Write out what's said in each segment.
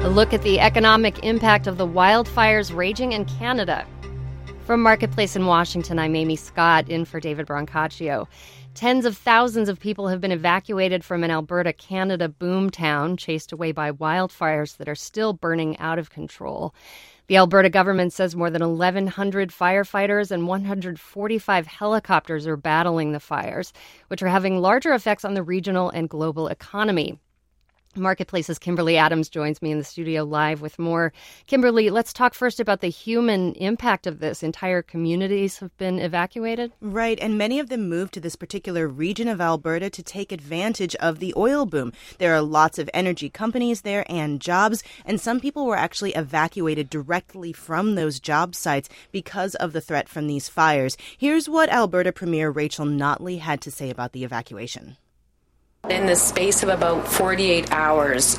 A look at the economic impact of the wildfires raging in Canada. From Marketplace in Washington, I'm Amy Scott, in for David Brancaccio. Tens of thousands of people have been evacuated from an Alberta, Canada boomtown, chased away by wildfires that are still burning out of control. The Alberta government says more than 1,100 firefighters and 145 helicopters are battling the fires, which are having larger effects on the regional and global economy. Marketplace's Kimberly Adams joins me in the studio live with more. Kimberly, let's talk first about the human impact of this. Entire communities have been evacuated? Right, and many of them moved to this particular region of Alberta to take advantage of the oil boom. There are lots of energy companies there and jobs, and some people were actually evacuated directly from those job sites because of the threat from these fires. Here's what Alberta Premier Rachel Notley had to say about the evacuation. In the space of about 48 hours,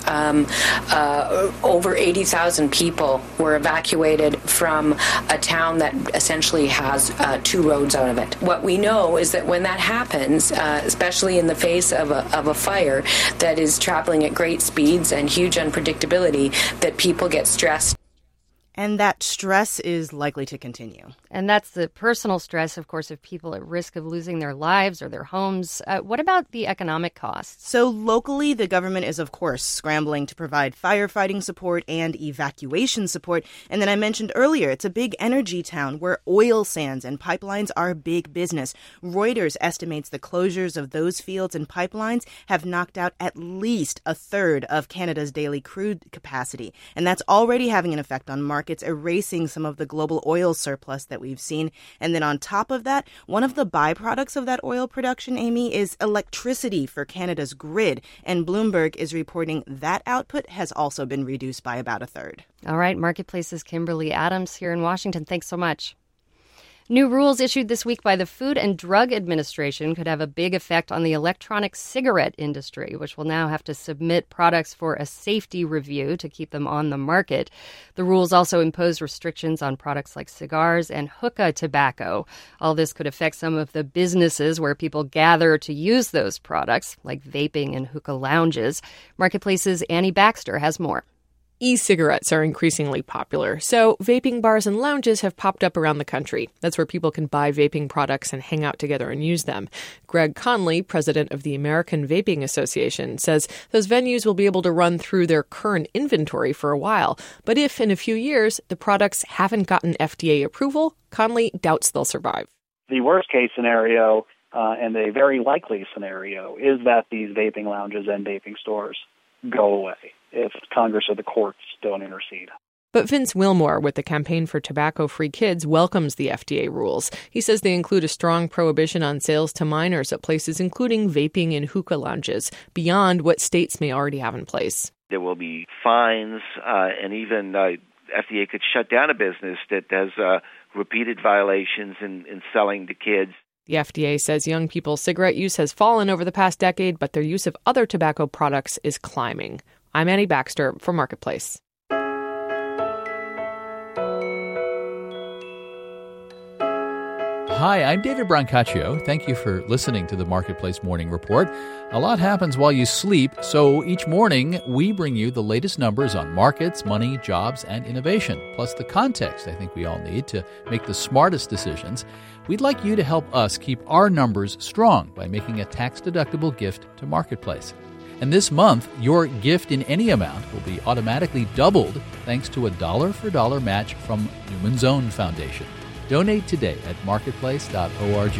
over 80,000 people were evacuated from a town that essentially has two roads out of it. What we know is that when that happens, especially in the face of a fire that is traveling at great speeds and huge unpredictability, that people get stressed. And that stress is likely to continue. And that's the personal stress, of course, of people at risk of losing their lives or their homes. What about the economic costs? So locally, the government is, of course, scrambling to provide firefighting support and evacuation support. And then I mentioned earlier, it's a big energy town where oil sands and pipelines are big business. Reuters estimates the closures of those fields and pipelines have knocked out at least a third of Canada's daily crude capacity. And that's already having an effect on markets, erasing some of the global oil surplus that we've seen. And then on top of that, one of the byproducts of that oil production, Amy, is electricity for Canada's grid. And Bloomberg is reporting that output has also been reduced by about a third. All right, Marketplace's Kimberly Adams here in Washington. Thanks so much. New rules issued this week by the Food and Drug Administration could have a big effect on the electronic cigarette industry, which will now have to submit products for a safety review to keep them on the market. The rules also impose restrictions on products like cigars and hookah tobacco. All this could affect some of the businesses where people gather to use those products, like vaping and hookah lounges. Marketplace's Annie Baxter has more. E-cigarettes are increasingly popular, so vaping bars and lounges have popped up around the country. That's where people can buy vaping products and hang out together and use them. Greg Conley, president of the American Vaping Association, says those venues will be able to run through their current inventory for a while. But if in a few years the products haven't gotten FDA approval, Conley doubts they'll survive. The worst-case scenario, and a very likely scenario, is that these vaping lounges and vaping stores go away if Congress or the courts don't intercede. But Vince Wilmore with the Campaign for Tobacco-Free Kids welcomes the FDA rules. He says they include a strong prohibition on sales to minors at places including vaping and hookah lounges, beyond what states may already have in place. There will be fines, and even FDA could shut down a business that has repeated violations in selling to kids. The FDA says young people's cigarette use has fallen over the past decade, but their use of other tobacco products is climbing. I'm Annie Baxter for Marketplace. Hi, I'm David Brancaccio. Thank you for listening to the Marketplace Morning Report. A lot happens while you sleep, so each morning we bring you the latest numbers on markets, money, jobs, and innovation, plus the context I think we all need to make the smartest decisions. We'd like you to help us keep our numbers strong by making a tax-deductible gift to Marketplace. And this month, your gift in any amount will be automatically doubled thanks to a dollar-for-dollar match from Newman's Own Foundation. Donate today at marketplace.org.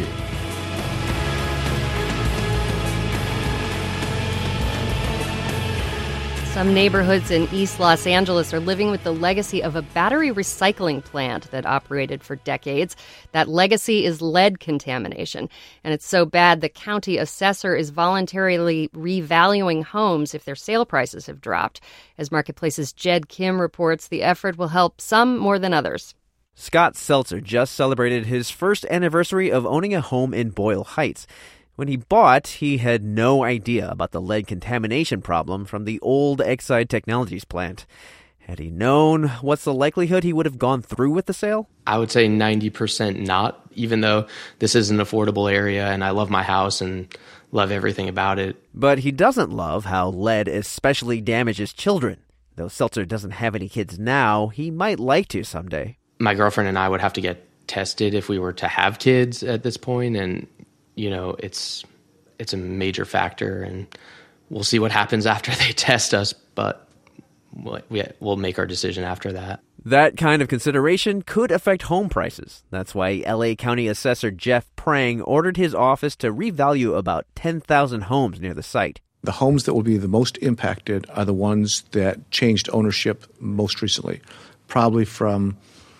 Some neighborhoods in East Los Angeles are living with the legacy of a battery recycling plant that operated for decades. That legacy is lead contamination, and it's so bad the county assessor is voluntarily revaluing homes if their sale prices have dropped. As Marketplace's Jed Kim reports, the effort will help some more than others. Scott Seltzer just celebrated his first anniversary of owning a home in Boyle Heights. When he bought, he had no idea about the lead contamination problem from the old Exide Technologies plant. Had he known, what's the likelihood he would have gone through with the sale? I would say 90% not, even though this is an affordable area and I love my house and love everything about it. But he doesn't love how lead especially damages children. Though Seltzer doesn't have any kids now, he might like to someday. My girlfriend and I would have to get tested if we were to have kids at this point, and it's a major factor, and we'll see what happens after they test us, but we'll make our decision after that. That kind of consideration could affect home prices. That's why LA County Assessor Jeff Prang ordered his office to revalue about 10,000 homes near the site. The homes that will be the most impacted are the ones that changed ownership most recently. Probably from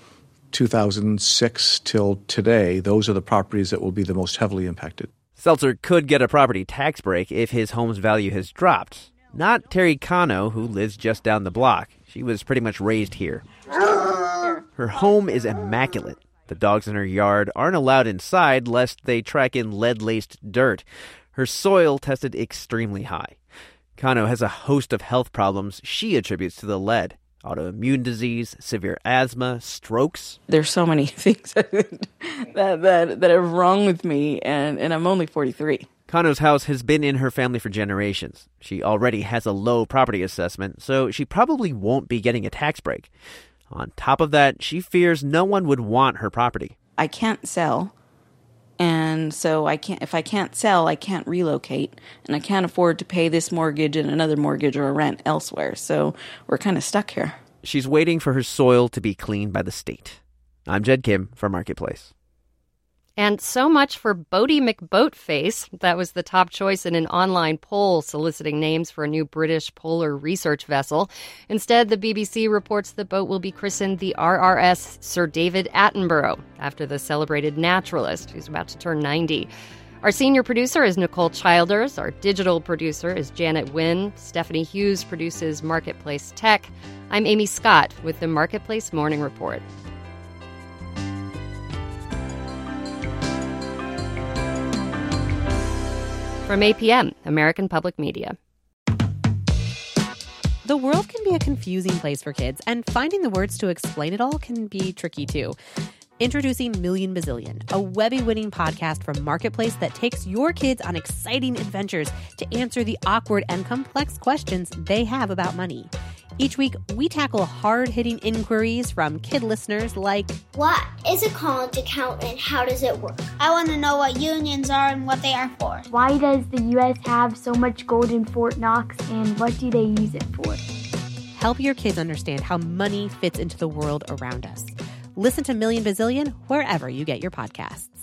2006 till today, those are the properties that will be the most heavily impacted. Seltzer could get a property tax break if his home's value has dropped. Not Terry Cano, who lives just down the block. She was pretty much raised here. Her home is immaculate. The dogs in her yard aren't allowed inside lest they track in lead-laced dirt. Her soil tested extremely high. Cano has a host of health problems she attributes to the lead. Autoimmune disease, severe asthma, strokes. There's so many things that are wrong with me, and I'm only 43. Cano's house has been in her family for generations. She already has a low property assessment, so she probably won't be getting a tax break. On top of that, she fears no one would want her property. I can't sell, and so if I can't sell, I can't relocate, and I can't afford to pay this mortgage and another mortgage or a rent elsewhere, so we're kind of stuck here. She's waiting for her soil to be cleaned by the state. I'm Jed Kim for Marketplace. And so much for Boaty McBoatface. That was the top choice in an online poll soliciting names for a new British polar research vessel. Instead, the BBC reports the boat will be christened the RRS Sir David Attenborough, after the celebrated naturalist who's about to turn 90. Our senior producer is Nicole Childers. Our digital producer is Janet Wynn. Stephanie Hughes produces Marketplace Tech. I'm Amy Scott with the Marketplace Morning Report. From APM, American Public Media. The world can be a confusing place for kids, and finding the words to explain it all can be tricky too. Introducing Million Bazillion, a Webby-winning podcast from Marketplace that takes your kids on exciting adventures to answer the awkward and complex questions they have about money. Each week, we tackle hard-hitting inquiries from kid listeners like, what is a college account and how does it work? I want to know what unions are and what they are for. Why does the U.S. have so much gold in Fort Knox and what do they use it for? Help your kids understand how money fits into the world around us. Listen to Million Bazillion wherever you get your podcasts.